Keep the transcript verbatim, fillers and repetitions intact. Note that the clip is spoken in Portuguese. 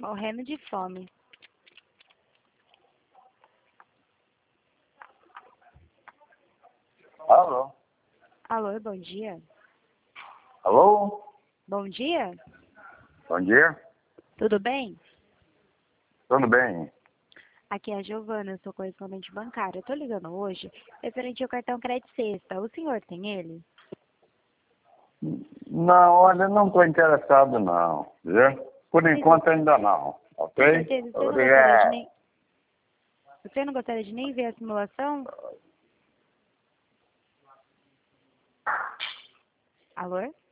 morrendo de fome. Alô? Alô, bom dia. Alô? Bom dia? Bom dia. Tudo bem? Tudo bem? Aqui é a Giovana, eu sou correspondente bancária. Eu tô ligando hoje referente ao cartão Crédito Sexta. O senhor tem ele? Não, olha, não estou interessado não, viu? Por enquanto ainda não, Com ok? certeza, você não gostaria de Obrigado. nem... Você não gostaria de nem ver a simulação? Alô?